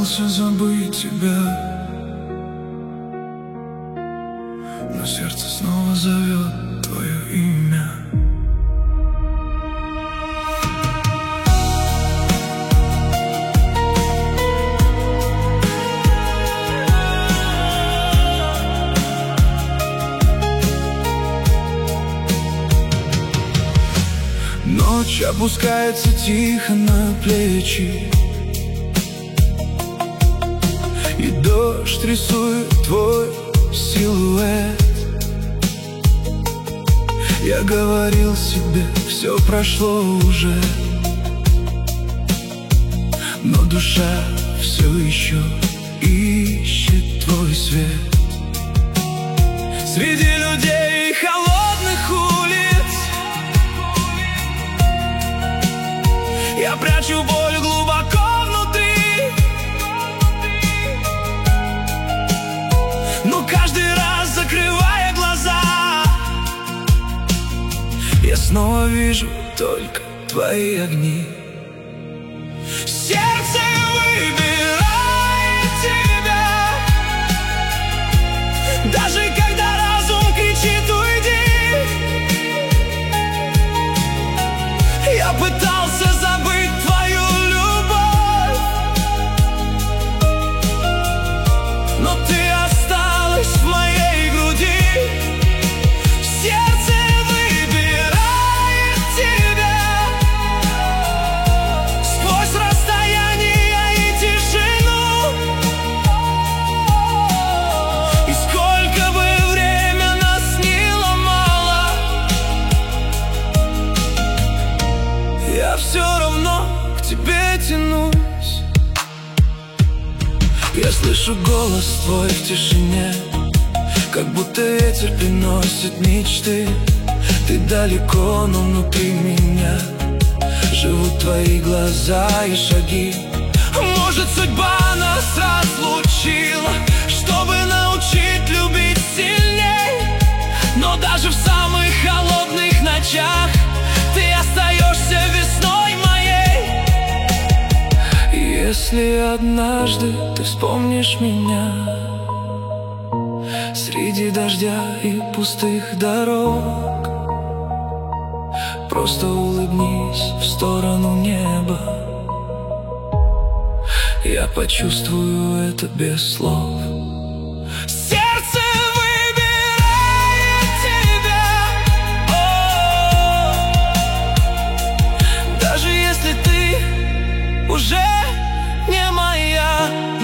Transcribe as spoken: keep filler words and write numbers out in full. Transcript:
пытался забыть тебя, но сердце снова зовет твое имя. Ночь опускается тихо на плечи, и дождь рисует твой силуэт. Я говорил себе, все прошло уже, но душа все еще ищет твой свет. Среди людей холодных улиц я прячу боль глубоко внутри, но каждый раз, закрывая глаза, я снова вижу только твои огни. Сердце выбирает тебя, даже когда разум кричит уйди. Я пытался забыть твою любовь, но ты осталась в моей груди. Сердце выбирает тебя сквозь расстояние и тишину. И сколько бы время нас ни ломало, я все равно к тебе тянусь. Я слышу голос твой в тишине, как будто ветер приносит мечты. Ты далеко, но внутри меня живут твои глаза и шаги. Может, судьба нас разлучила, чтобы научить любить сильней, но даже в самых холодных ночах ты остаешься весной моей. Если однажды ты вспомнишь меня среди дождя и пустых дорог, просто улыбнись в сторону неба, я почувствую это без слов. Сердце выбирает тебя, о, даже если ты уже не моя.